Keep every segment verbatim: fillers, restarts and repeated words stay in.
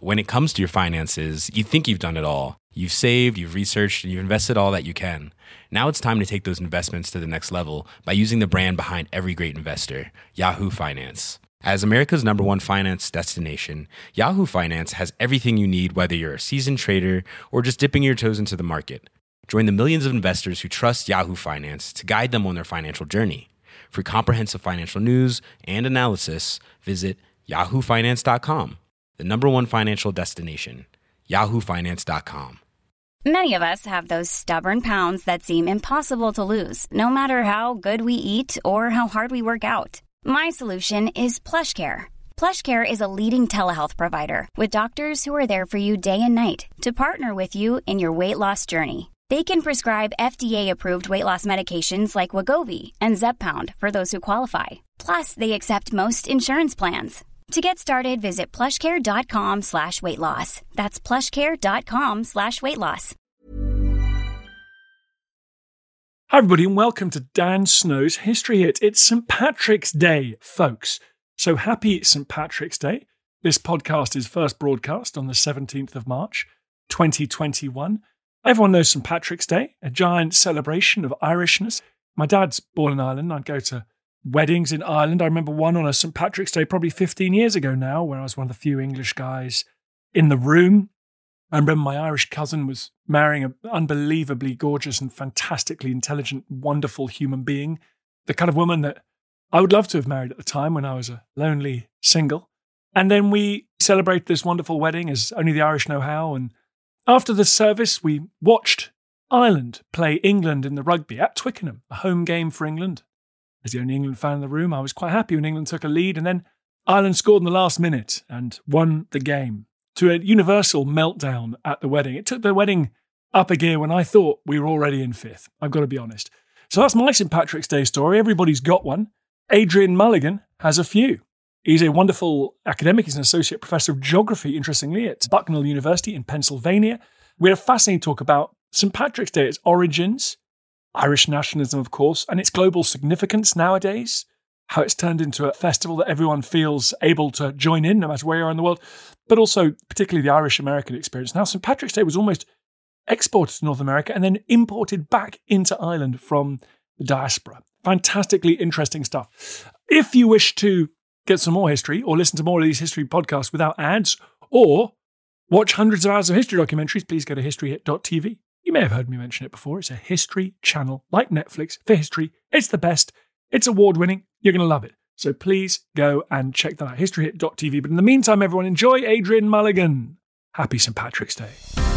when it comes to your finances, you think you've done it all. You've saved, you've researched, and you've invested all that you can. Now it's time to take those investments to the next level by using the brand behind every great investor, Yahoo Finance. As America's number one finance destination, Yahoo Finance has everything you need, whether you're a seasoned trader or just dipping your toes into the market. Join the millions of investors who trust Yahoo Finance to guide them on their financial journey. For comprehensive financial news and analysis, visit yahoo finance dot com, the number one financial destination, yahoo finance dot com. Many of us have those stubborn pounds that seem impossible to lose, no matter how good we eat or how hard we work out. My solution is PlushCare. PlushCare is a leading telehealth provider with doctors who are there for you day and night to partner with you in your weight loss journey. They can prescribe F D A-approved weight loss medications like Wegovy and Zepbound for those who qualify. Plus, they accept most insurance plans. To get started, visit plushcare.com slash weight loss. That's plushcare.com slash weight loss. Hi, everybody, and welcome to Dan Snow's History Hit. It's Saint Patrick's Day, folks. So happy Saint Patrick's Day. This podcast is first broadcast on the seventeenth of March, twenty twenty-one. Everyone knows Saint Patrick's Day, a giant celebration of Irishness. My dad's born in Ireland. I'd go to weddings in Ireland. I remember one on a Saint Patrick's Day probably fifteen years ago now, where I was one of the few English guys in the room. I remember my Irish cousin was marrying an unbelievably gorgeous and fantastically intelligent, wonderful human being. The kind of woman that I would love to have married at the time when I was a lonely single. And then we celebrated this wonderful wedding as only the Irish know how. And after the service, we watched Ireland play England in the rugby at Twickenham, a home game for England. As the only England fan in the room, I was quite happy when England took a lead, and then Ireland scored in the last minute and won the game to a universal meltdown at the wedding. It took the wedding up a gear when I thought we were already in fifth. I've got to be honest. So that's my Saint Patrick's Day story. Everybody's got one. Adrian Mulligan has a few. He's a wonderful academic. He's an associate professor of geography, interestingly, at Bucknell University in Pennsylvania. We had a fascinating talk about Saint Patrick's Day, its origins, Irish nationalism, of course, and its global significance nowadays, how it's turned into a festival that everyone feels able to join in, no matter where you are in the world, but also particularly the Irish-American experience. Now, Saint Patrick's Day was almost exported to North America and then imported back into Ireland from the diaspora. Fantastically interesting stuff. If you wish to get some more history or listen to more of these history podcasts without ads or watch hundreds of hours of history documentaries, please go to history hit dot t v. You may have heard me mention it before. It's a history channel like Netflix for history. It's the best. It's award-winning. You're going to love it. So please go and check that out, history hit dot t v. But in the meantime, everyone, enjoy Adrian Mulligan. Happy Saint Patrick's Day.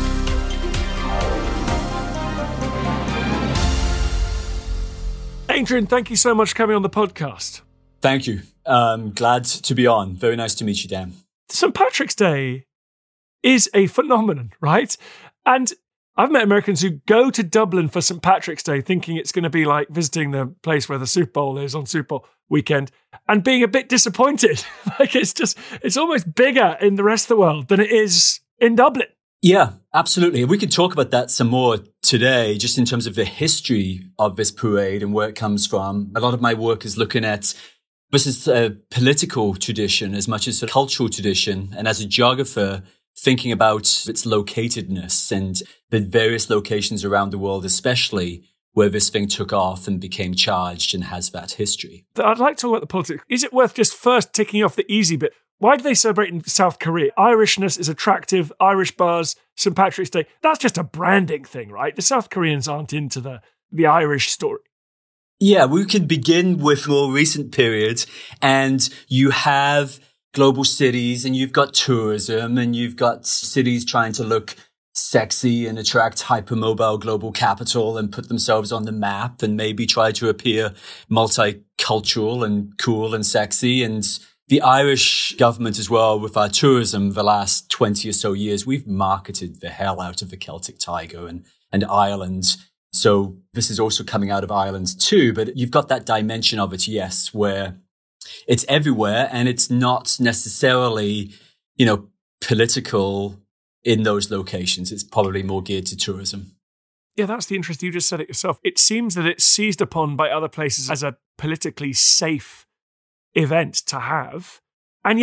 Adrian, thank you so much for coming on the podcast. Thank you. Um, glad to be on. Very nice to meet you, Dan. Saint Patrick's Day is a phenomenon, right? And I've met Americans who go to Dublin for Saint Patrick's Day thinking it's going to be like visiting the place where the Super Bowl is on Super Bowl weekend and being a bit disappointed. Like it's just, it's almost bigger in the rest of the world than it is in Dublin. Yeah, absolutely. We could talk about that some more today, just in terms of the history of this parade and where it comes from. A lot of my work is looking at this is a political tradition as much as a cultural tradition. And as a geographer, thinking about its locatedness and the various locations around the world, especially where this thing took off and became charged and has that history. I'd like to talk about the politics. Is it worth just first ticking off the easy bit? Why do they celebrate in South Korea? Irishness is attractive, Irish bars, Saint Patrick's Day. That's just a branding thing, right? The South Koreans aren't into the, the Irish story. Yeah, we could begin with more recent periods, and you have global cities and you've got tourism and you've got cities trying to look sexy and attract hypermobile global capital and put themselves on the map and maybe try to appear multicultural and cool and sexy. And the Irish government as well, with our tourism the last twenty or so years, we've marketed the hell out of the Celtic Tiger and, and Ireland. So this is also coming out of Ireland too, but you've got that dimension of it, yes, where it's everywhere and it's not necessarily, you know, political in those locations. It's probably more geared to tourism. Yeah, that's the interest. You just said it yourself. It seems that it's seized upon by other places as a politically safe event to have. And yet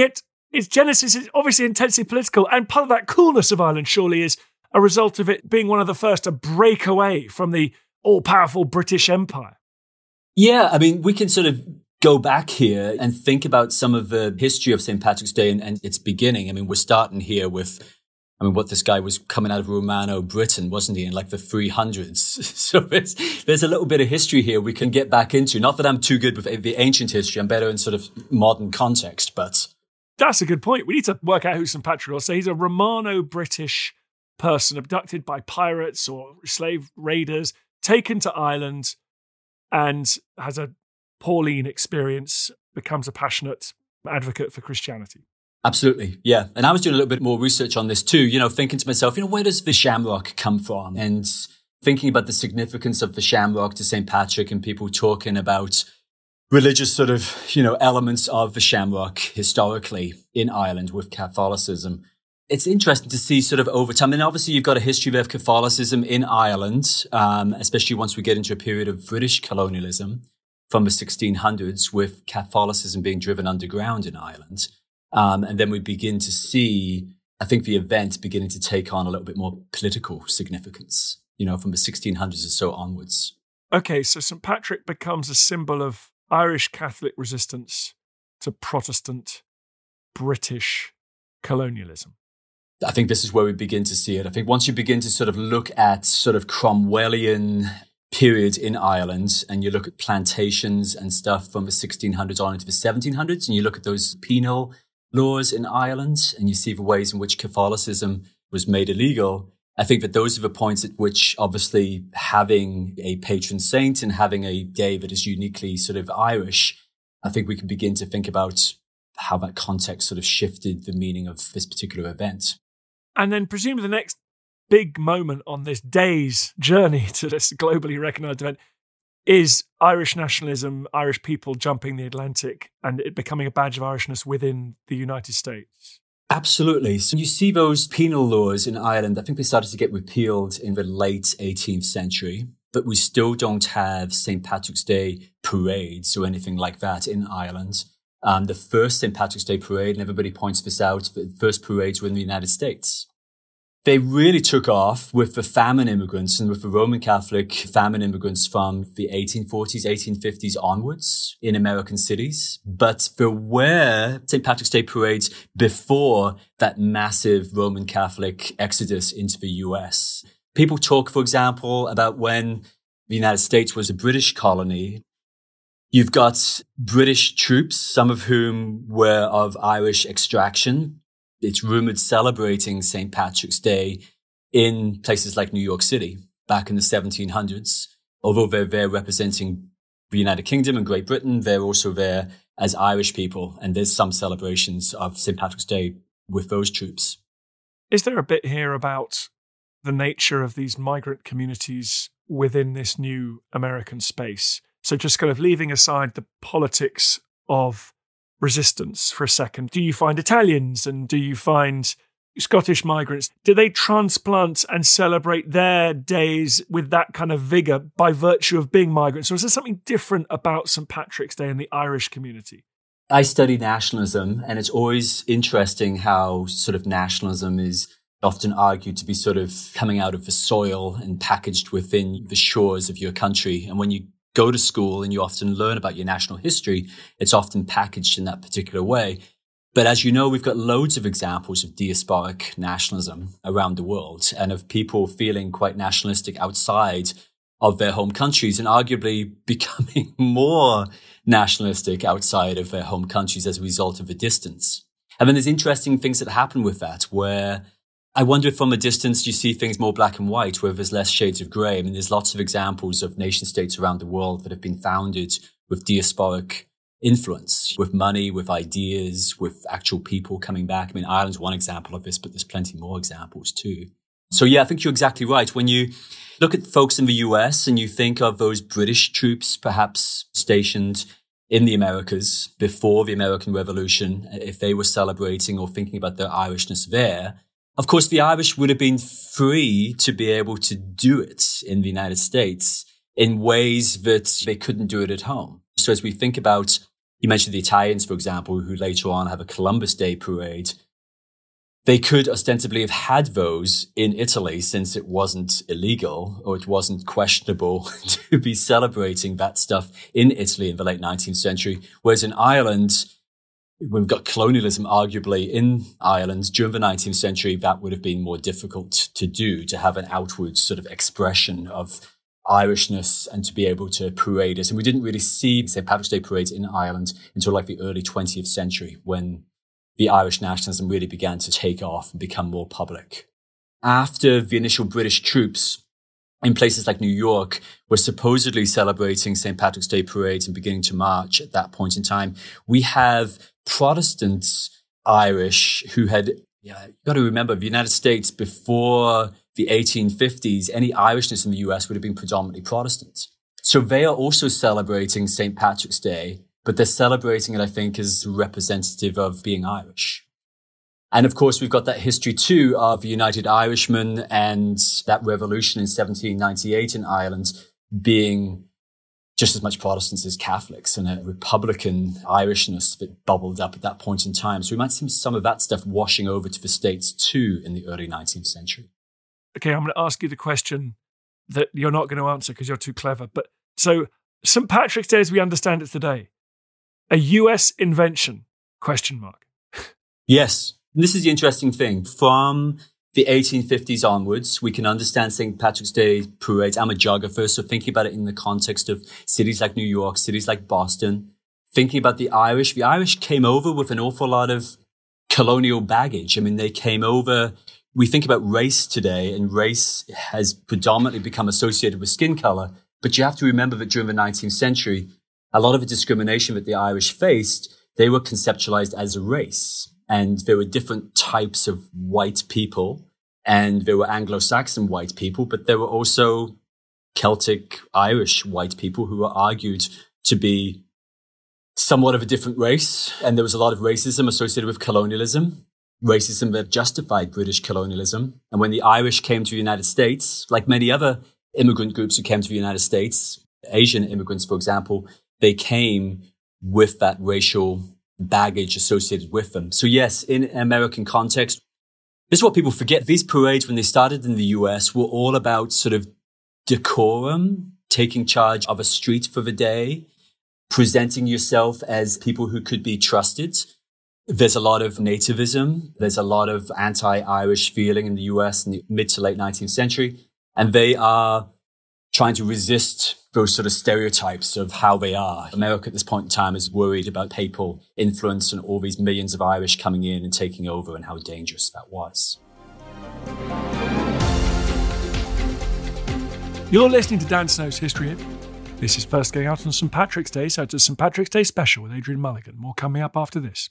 its genesis is obviously intensely political, and part of that coolness of Ireland surely is a result of it being one of the first to break away from the all-powerful British Empire. Yeah, I mean, we can sort of go back here and think about some of the history of Saint Patrick's Day and, and its beginning. I mean, we're starting here with, I mean, what this guy was coming out of Romano Britain, wasn't he, in like the three hundreds? So there's, there's a little bit of history here we can get back into. Not that I'm too good with the ancient history. I'm better in sort of modern context, but... That's a good point. We need to work out who Saint Patrick was. So he's a Romano-British person abducted by pirates or slave raiders, taken to Ireland, and has a Pauline experience, becomes a passionate advocate for Christianity. Absolutely, yeah. And I was doing a little bit more research on this too, you know, thinking to myself, you know, where does the shamrock come from? And thinking about the significance of the shamrock to Saint Patrick and people talking about religious sort of, you know, elements of the shamrock historically in Ireland with Catholicism. It's interesting to see sort of over time. And obviously you've got a history of Catholicism in Ireland, um, especially once we get into a period of British colonialism from the sixteen hundreds, with Catholicism being driven underground in Ireland. Um, and then we begin to see, I think, the event beginning to take on a little bit more political significance, you know, from the sixteen hundreds or so onwards. Okay, so Saint Patrick becomes a symbol of Irish Catholic resistance to Protestant British colonialism. I think this is where we begin to see it. I think once you begin to sort of look at sort of Cromwellian period in Ireland, and you look at plantations and stuff from the sixteen hundreds on into the seventeen hundreds, and you look at those penal laws in Ireland, and you see the ways in which Catholicism was made illegal, I think that those are the points at which obviously having a patron saint and having a day that is uniquely sort of Irish, I think we can begin to think about how that context sort of shifted the meaning of this particular event. And then presumably the next big moment on this day's journey to this globally recognised event is Irish nationalism, Irish people jumping the Atlantic, and it becoming a badge of Irishness within the United States. Absolutely. So you see those penal laws in Ireland, I think they started to get repealed in the late eighteenth century, but we still don't have Saint Patrick's Day parades or anything like that in Ireland. Um, the first Saint Patrick's Day parade, and everybody points this out, the first parades were in the United States. They really took off with the famine immigrants and with the Roman Catholic famine immigrants from the eighteen forties, eighteen fifties onwards in American cities. But there were Saint Patrick's Day parades before that massive Roman Catholic exodus into the U S. People talk, for example, about when the United States was a British colony. You've got British troops, some of whom were of Irish extraction. It's rumored celebrating Saint Patrick's Day in places like New York City back in the seventeen hundreds. Although they're there representing the United Kingdom and Great Britain, they're also there as Irish people. And there's some celebrations of Saint Patrick's Day with those troops. Is there a bit here about the nature of these migrant communities within this new American space? So just kind of leaving aside the politics of resistance for a second, do you find Italians and do you find Scottish migrants, do they transplant and celebrate their days with that kind of vigour by virtue of being migrants? Or is there something different about Saint Patrick's Day in the Irish community? I study nationalism, and it's always interesting how sort of nationalism is often argued to be sort of coming out of the soil and packaged within the shores of your country. And when you go to school and you often learn about your national history, it's often packaged in that particular way. But as you know, we've got loads of examples of diasporic nationalism around the world and of people feeling quite nationalistic outside of their home countries and arguably becoming more nationalistic outside of their home countries as a result of the distance. And then there's interesting things that happen with that, where I wonder if from a distance you see things more black and white, where there's less shades of grey. I mean, there's lots of examples of nation states around the world that have been founded with diasporic influence, with money, with ideas, with actual people coming back. I mean, Ireland's one example of this, but there's plenty more examples too. So yeah, I think you're exactly right. When you look at folks in the U S and you think of those British troops perhaps stationed in the Americas before the American Revolution, if they were celebrating or thinking about their Irishness there, of course, the Irish would have been free to be able to do it in the United States in ways that they couldn't do it at home. So as we think about You mentioned the Italians, for example, who later on have a Columbus Day parade. They could ostensibly have had those in Italy since it wasn't illegal or it wasn't questionable to be celebrating that stuff in Italy in the late nineteenth century. Whereas in Ireland, we've got colonialism arguably in Ireland during the nineteenth century, that would have been more difficult to do, to have an outward sort of expression of Irishness and to be able to parade it. And we didn't really see Saint Patrick's Day parades in Ireland until like the early twentieth century, when the Irish nationalism really began to take off and become more public. After the initial British troops in places like New York were supposedly celebrating Saint Patrick's Day parades and beginning to march at that point in time, we have Protestant Irish who had, yeah, you've got to remember, the United States before the eighteen fifties, any Irishness in the U S would have been predominantly Protestant. So they are also celebrating Saint Patrick's Day, but they're celebrating it, I think, as representative of being Irish. And of course, we've got that history too of the United Irishmen and that revolution in seventeen ninety-eight in Ireland being just as much Protestants as Catholics, and a Republican Irishness that bubbled up at that point in time. So we might see some of that stuff washing over to the States too in the early nineteenth century. Okay, I'm going to ask you the question that you're not going to answer because you're too clever. But so Saint Patrick's Day, as we understand it today, a U S invention, question mark. Yes. And this is the interesting thing. From the eighteen fifties onwards, we can understand Saint Patrick's Day parades. I'm a geographer, so thinking about it in the context of cities like New York, cities like Boston, thinking about the Irish. The Irish came over with an awful lot of colonial baggage. I mean, they came over. We think about race today, and race has predominantly become associated with skin color. But you have to remember that during the nineteenth century, a lot of the discrimination that the Irish faced, they were conceptualized as a race. And there were different types of white people, and there were Anglo-Saxon white people, but there were also Celtic Irish white people who were argued to be somewhat of a different race. And there was a lot of racism associated with colonialism, racism that justified British colonialism. And when the Irish came to the United States, like many other immigrant groups who came to the United States, Asian immigrants, for example, they came with that racial baggage associated with them. So yes, in American context, this is what people forget. These parades, when they started in the U S, were all about sort of decorum, taking charge of a street for the day, presenting yourself as people who could be trusted. There's a lot of nativism. There's a lot of anti-Irish feeling in the U S in the mid to late nineteenth century. And they are trying to resist those sort of stereotypes of how they are. America at this point in time is worried about papal influence and all these millions of Irish coming in and taking over, and how dangerous that was. You're listening to Dan Snow's History Hit. This is first going out on Saint Patrick's Day, so it's a Saint Patrick's Day special with Adrian Mulligan. More coming up after this.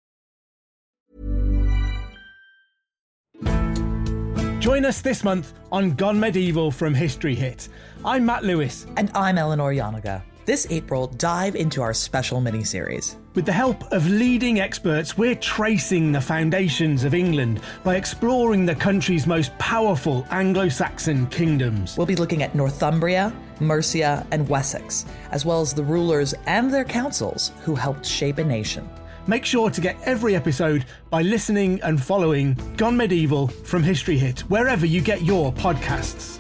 Join us this month on Gone Medieval from History Hit. I'm Matt Lewis. And I'm Eleanor Yanaga. This April, dive into our special mini-series. With the help of leading experts, we're tracing the foundations of England by exploring the country's most powerful Anglo-Saxon kingdoms. We'll be looking at Northumbria, Mercia, and Wessex, as well as the rulers and their councils who helped shape a nation. Make sure to get every episode by listening and following Gone Medieval from History Hit, wherever you get your podcasts.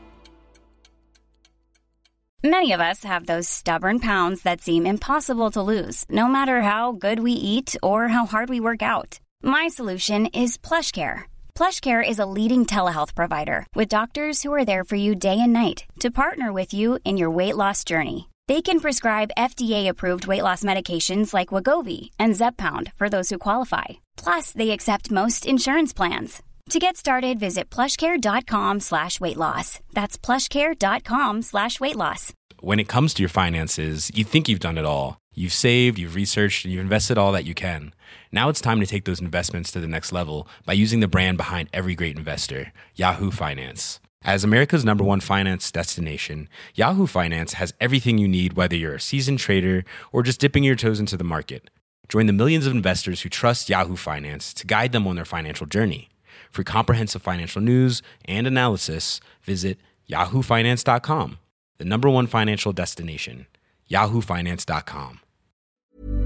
Many of us have those stubborn pounds that seem impossible to lose, no matter how good we eat or how hard we work out. My solution is PlushCare. PlushCare is a leading telehealth provider with doctors who are there for you day and night to partner with you in your weight loss journey. They can prescribe F D A-approved weight loss medications like Wegovy and Zepbound for those who qualify. Plus, they accept most insurance plans. To get started, visit plushcare.com slash weight loss. That's plushcare.com slash weight loss. When it comes to your finances, you think you've done it all. You've saved, you've researched, and you've invested all that you can. Now it's time to take those investments to the next level by using the brand behind every great investor, Yahoo Finance. As America's number one finance destination, Yahoo Finance has everything you need, whether you're a seasoned trader or just dipping your toes into the market. Join the millions of investors who trust Yahoo Finance to guide them on their financial journey. For comprehensive financial news and analysis, visit yahoo finance dot com, the number one financial destination, yahoo finance dot com.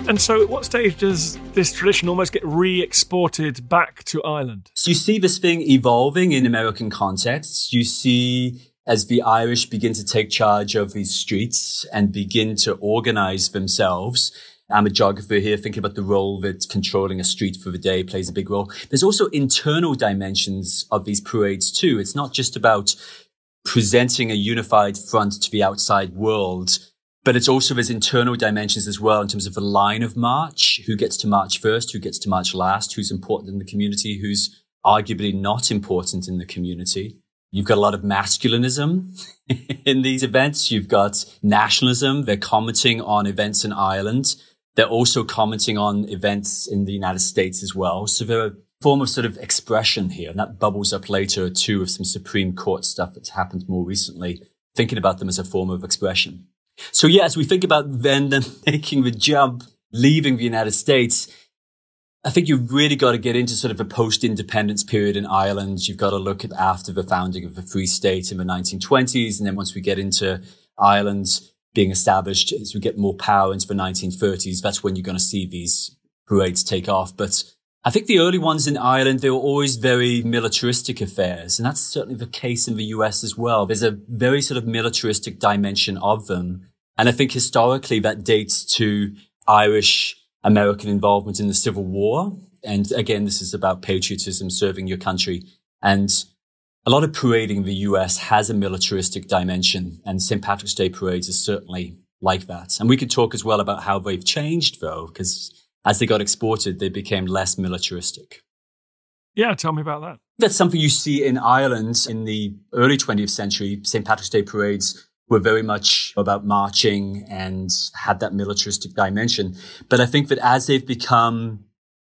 And so at what stage does this tradition almost get re-exported back to Ireland? So you see this thing evolving in American contexts. You see as the Irish begin to take charge of these streets and begin to organize themselves. I'm a geographer here, thinking about the role that controlling a street for the day plays a big role. There's also internal dimensions of these parades too. It's not just about presenting a unified front to the outside world, but it's also there's internal dimensions as well in terms of the line of march, who gets to march first, who gets to march last, who's important in the community, who's arguably not important in the community. You've got a lot of masculinism in these events. You've got nationalism. They're commenting on events in Ireland. They're also commenting on events in the United States as well. So they're a form of sort of expression here. And that bubbles up later too with some Supreme Court stuff that's happened more recently, thinking about them as a form of expression. So yeah, as we think about then them making the jump, leaving the United States, I think you've really got to get into sort of a post-independence period in Ireland. You've got to look at after the founding of the Free State in the nineteen twenties. And then once we get into Ireland being established, as we get more power into the nineteen thirties, that's when you're going to see these parades take off. But I think the early ones in Ireland, they were always very militaristic affairs. And that's certainly the case in the U S as well. There's a very sort of militaristic dimension of them. And I think historically that dates to Irish American involvement in the Civil War. And again, this is about patriotism, serving your country. And a lot of parading in the U S has a militaristic dimension, and Saint Patrick's Day parades is certainly like that. And we could talk as well about how they've changed, though, because as they got exported, they became less militaristic. Yeah, tell me about that. That's something you see in Ireland in the early twentieth century. Saint Patrick's Day parades were very much about marching and had that militaristic dimension. But I think that as they've become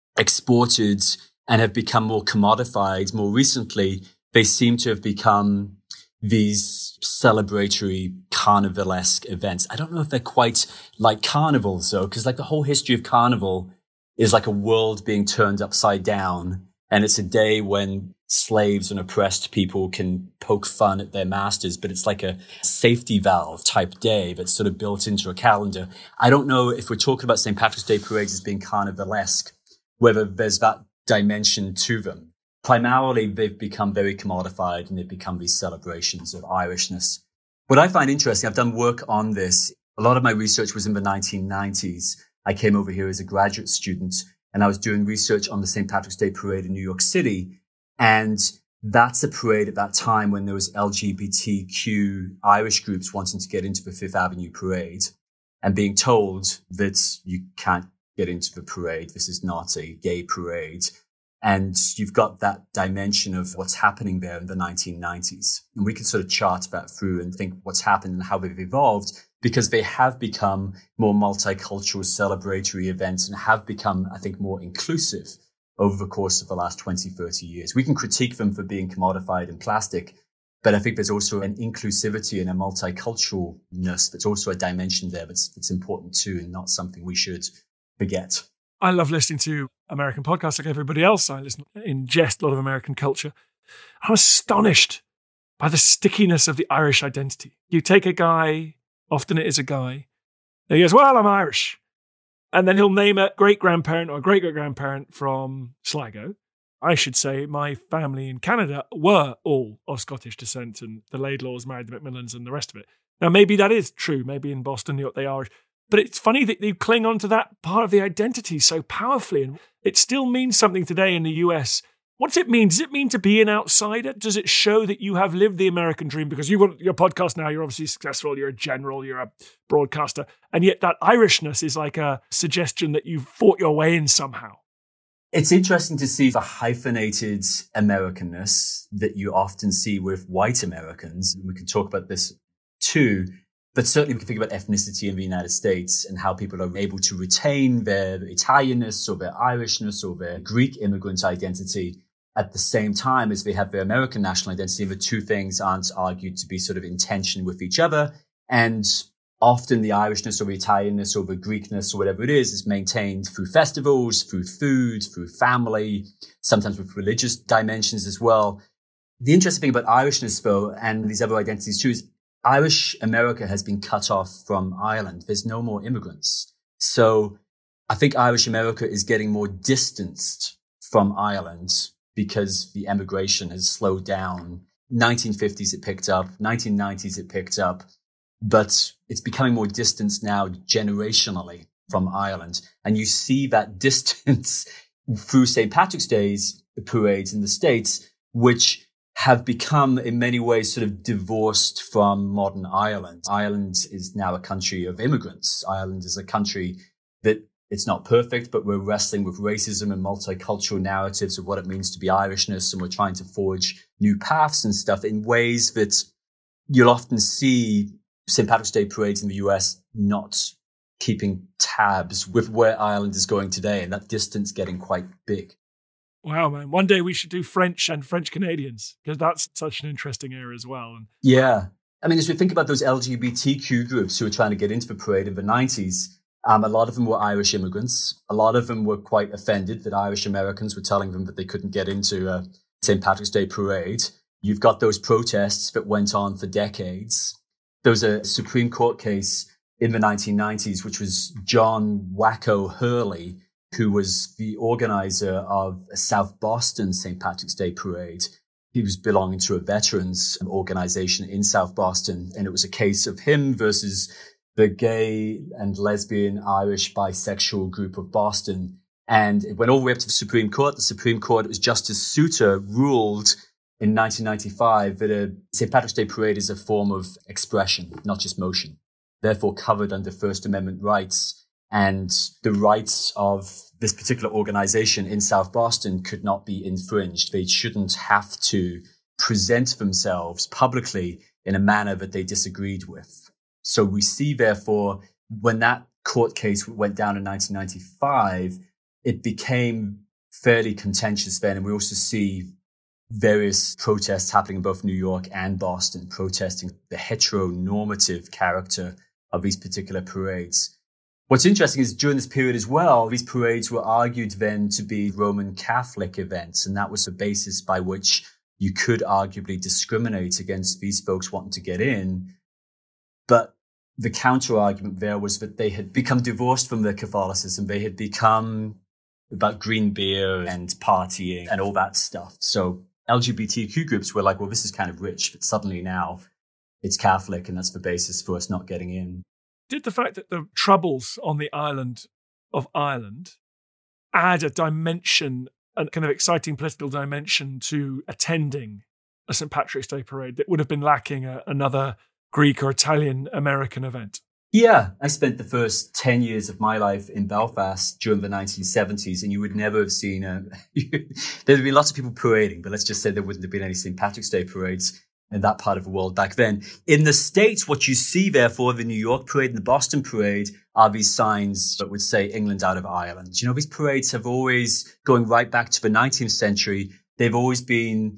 exported and have become more commodified more recently, they seem to have become these celebratory carnivalesque events. I don't know if they're quite like carnivals though, because like the whole history of carnival is like a world being turned upside down. And it's a day when slaves and oppressed people can poke fun at their masters, but it's like a safety valve type day that's sort of built into a calendar. I don't know if we're talking about Saint Patrick's Day parades as being carnivalesque, whether there's that dimension to them. Primarily, they've become very commodified and they've become these celebrations of Irishness. What I find interesting, I've done work on this. A lot of my research was in the nineteen nineties. I came over here as a graduate student and I was doing research on the Saint Patrick's Day parade in New York City. And that's a parade at that time when there was L G B T Q Irish groups wanting to get into the Fifth Avenue parade and being told that you can't get into the parade. This is not a gay parade. And you've got that dimension of what's happening there in the nineteen nineties. And we can sort of chart that through and think what's happened and how they've evolved, because they have become more multicultural celebratory events and have become, I think, more inclusive over the course of the last twenty, thirty years. We can critique them for being commodified and plastic, but I think there's also an inclusivity and a multiculturalness that's also a dimension there that's, that's important too, and not something we should forget. I love listening to American podcasts like everybody else. I listen, ingest a lot of American culture. I'm astonished by the stickiness of the Irish identity. You take a guy, often it is a guy, and he goes, well, I'm Irish. And then he'll name a great-grandparent or a great-great-grandparent from Sligo. I should say my family in Canada were all of Scottish descent, and the Laidlaws married the Macmillans and the rest of it. Now, maybe that is true. Maybe in Boston, New York, they are Irish. But it's funny that you cling on to that part of the identity so powerfully. And it still means something today in the U S. What does it mean? Does it mean to be an outsider? Does it show that you have lived the American dream? Because you've got your podcast now, you're obviously successful, you're a general, you're a broadcaster. And yet that Irishness is like a suggestion that you've fought your way in somehow. It's interesting to see the hyphenated Americanness that you often see with white Americans. We can talk about this too. But certainly we can think about ethnicity in the United States and how people are able to retain their Italianness or their Irishness or their Greek immigrant identity at the same time as they have their American national identity. The two things aren't argued to be sort of in tension with each other. And often the Irishness or the Italianness or the Greekness or whatever it is is maintained through festivals, through food, through family, sometimes with religious dimensions as well. The interesting thing about Irishness, though, and these other identities too, is Irish America has been cut off from Ireland. There's no more immigrants. So I think Irish America is getting more distanced from Ireland because the emigration has slowed down. nineteen fifties it picked up, nineteen nineties it picked up, but it's becoming more distanced now generationally from Ireland. And you see that distance through Saint Patrick's Day's parades in the States, which have become in many ways sort of divorced from modern Ireland. Ireland is now a country of immigrants. Ireland is a country that it's not perfect, but we're wrestling with racism and multicultural narratives of what it means to be Irishness. And we're trying to forge new paths and stuff in ways that you'll often see Saint Patrick's Day parades in the U S not keeping tabs with where Ireland is going today, and that distance getting quite big. Wow, man. One day we should do French and French Canadians, because that's such an interesting area as well. And yeah. I mean, as we think about those L G B T Q groups who were trying to get into the parade in the nineties, um, a lot of them were Irish immigrants. A lot of them were quite offended that Irish Americans were telling them that they couldn't get into a Saint Patrick's Day parade. You've got those protests that went on for decades. There was a Supreme Court case in the nineteen nineties, which was John Wacko Hurley, who was the organizer of a South Boston Saint Patrick's Day parade. He was belonging to a veterans organization in South Boston, and it was a case of him versus the gay and lesbian Irish bisexual group of Boston. And it went all the way up to the Supreme Court. The Supreme Court, it was Justice Souter, ruled in nineteen ninety-five that a Saint Patrick's Day parade is a form of expression, not just motion, therefore covered under First Amendment rights. And the rights of this particular organization in South Boston could not be infringed. They shouldn't have to present themselves publicly in a manner that they disagreed with. So we see, therefore, when that court case went down in nineteen ninety-five, it became fairly contentious then. And we also see various protests happening in both New York and Boston, protesting the heteronormative character of these particular parades. What's interesting is during this period as well, these parades were argued then to be Roman Catholic events. And that was the basis by which you could arguably discriminate against these folks wanting to get in. But the counter argument there was that they had become divorced from their Catholicism. They had become about green beer and partying and all that stuff. So L G B T Q groups were like, well, this is kind of rich, but suddenly now it's Catholic, and that's the basis for us not getting in. Did the fact that the troubles on the island of Ireland add a dimension, a kind of exciting political dimension to attending a Saint Patrick's Day parade that would have been lacking a, another Greek or Italian American event? Yeah, I spent the first ten years of my life in Belfast during the nineteen seventies, and you would never have seen a... There'd have been lots of people parading, but let's just say there wouldn't have been any Saint Patrick's Day parades in that part of the world back then. In the States, what you see, therefore, the New York parade and the Boston parade are these signs that would say England out of Ireland. You know, these parades have always, going right back to the nineteenth century, they've always been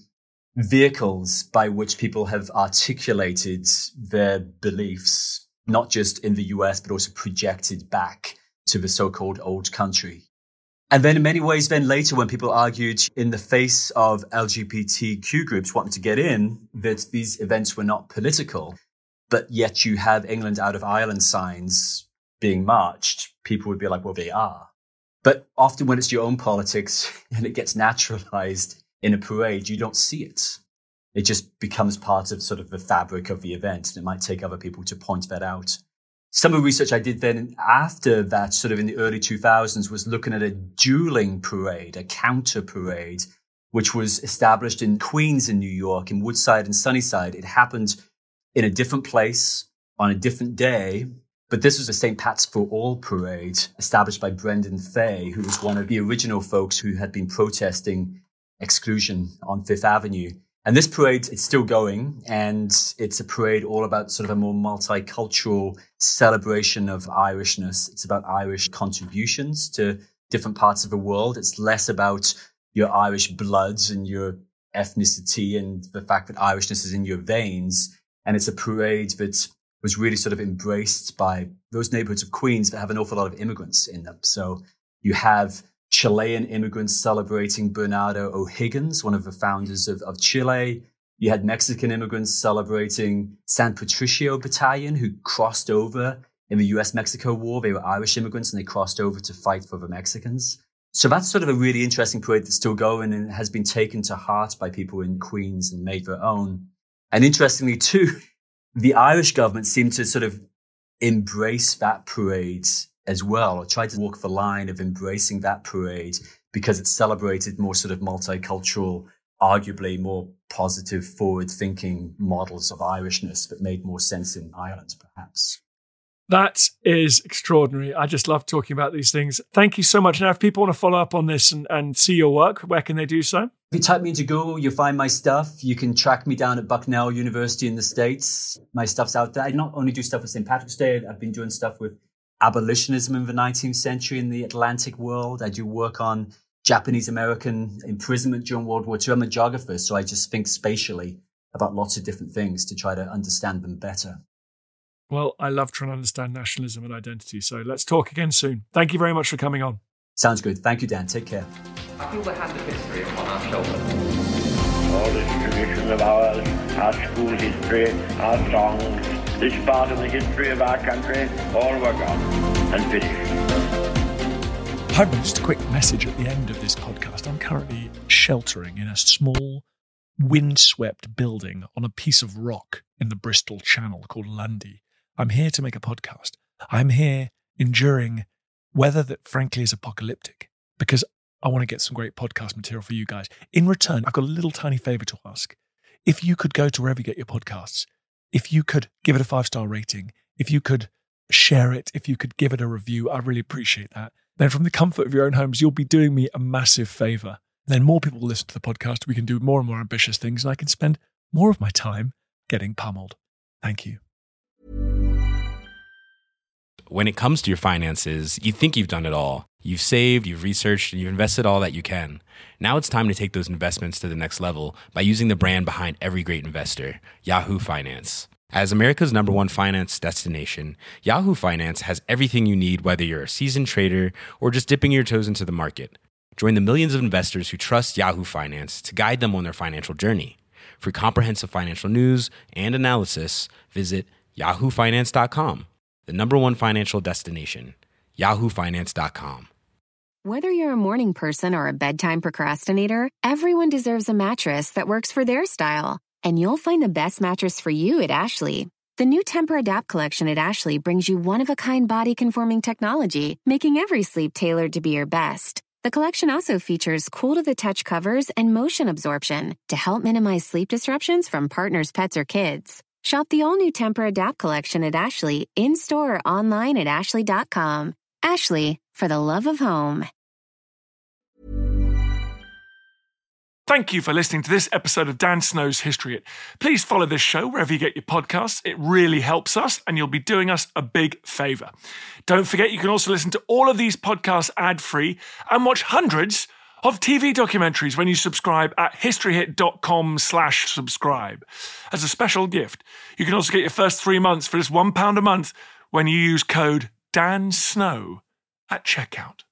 vehicles by which people have articulated their beliefs, not just in the U S, but also projected back to the so-called old country. And then in many ways, then later when people argued in the face of L G B T Q groups wanting to get in, that these events were not political, but yet you have England out of Ireland signs being marched, people would be like, well, they are. But often when it's your own politics and it gets naturalized in a parade, you don't see it. It just becomes part of sort of the fabric of the event, and it might take other people to point that out. Some of the research I did then after that, sort of in the early two thousands, was looking at a dueling parade, a counter parade, which was established in Queens in New York, in Woodside and Sunnyside. It happened in a different place on a different day, but this was a Saint Pat's for All parade established by Brendan Fay, who was one of the original folks who had been protesting exclusion on Fifth Avenue. And this parade, it's still going, and it's a parade all about sort of a more multicultural celebration of Irishness. It's about Irish contributions to different parts of the world. It's less about your Irish bloods and your ethnicity and the fact that Irishness is in your veins. And it's a parade that was really sort of embraced by those neighborhoods of Queens that have an awful lot of immigrants in them. So you have Chilean immigrants celebrating Bernardo O'Higgins, one of the founders of, of Chile. You had Mexican immigrants celebrating San Patricio Battalion, who crossed over in the U S Mexico War. They were Irish immigrants and they crossed over to fight for the Mexicans. So that's sort of a really interesting parade that's still going and has been taken to heart by people in Queens and made their own. And interestingly, too, the Irish government seemed to sort of embrace that parade as well, or try to walk the line of embracing that parade because it celebrated more sort of multicultural, arguably more positive, forward-thinking models of Irishness that made more sense in Ireland, perhaps. That is extraordinary. I just love talking about these things. Thank you so much. Now, if people want to follow up on this and, and see your work, where can they do so? If you type me into Google, you'll find my stuff. You can track me down at Bucknell University in the States. My stuff's out there. I not only do stuff with Saint Patrick's Day, I've been doing stuff with abolitionism in the nineteenth century in the Atlantic world. I do work on Japanese-American imprisonment during World War Two. I'm a geographer, so I just think spatially about lots of different things to try to understand them better. Well, I love trying to understand nationalism and identity, so let's talk again soon. Thank you very much for coming on. Sounds good. Thank you, Dan. Take care. I feel the hand of history upon our shoulders. All this tradition of ours, our school history, our songs, this part of the history of our country, all were gone and finished. Hi, just a quick message at the end of this podcast. I'm currently sheltering in a small, windswept building on a piece of rock in the Bristol Channel called Lundy. I'm here to make a podcast. I'm here enduring weather that frankly is apocalyptic because I want to get some great podcast material for you guys. In return, I've got a little tiny favor to ask. If you could go to wherever you get your podcasts, if you could give it a five-star rating, if you could share it, if you could give it a review, I really appreciate that. Then from the comfort of your own homes, you'll be doing me a massive favor. Then more people will listen to the podcast. We can do more and more ambitious things, and I can spend more of my time getting pummeled. Thank you. When it comes to your finances, you think you've done it all. You've saved, you've researched, and you've invested all that you can. Now it's time to take those investments to the next level by using the brand behind every great investor, Yahoo Finance. As America's number one finance destination, Yahoo Finance has everything you need, whether you're a seasoned trader or just dipping your toes into the market. Join the millions of investors who trust Yahoo Finance to guide them on their financial journey. For comprehensive financial news and analysis, visit yahoo finance dot com, the number one financial destination, yahoo finance dot com. Whether you're a morning person or a bedtime procrastinator, everyone deserves a mattress that works for their style. And you'll find the best mattress for you at Ashley. The new Tempur-Adapt collection at Ashley brings you one-of-a-kind body-conforming technology, making every sleep tailored to be your best. The collection also features cool-to-the-touch covers and motion absorption to help minimize sleep disruptions from partners, pets, or kids. Shop the all-new Tempur-Adapt collection at Ashley, in-store or online at ashley dot com. Ashley, for the love of home. Thank you for listening to this episode of Dan Snow's History Hit. Please follow this show wherever you get your podcasts. It really helps us, and you'll be doing us a big favour. Don't forget, you can also listen to all of these podcasts ad-free and watch hundreds of T V documentaries when you subscribe at historyhit.com slash subscribe. As a special gift, you can also get your first three months for just one pound a month when you use code DANSNOW at checkout.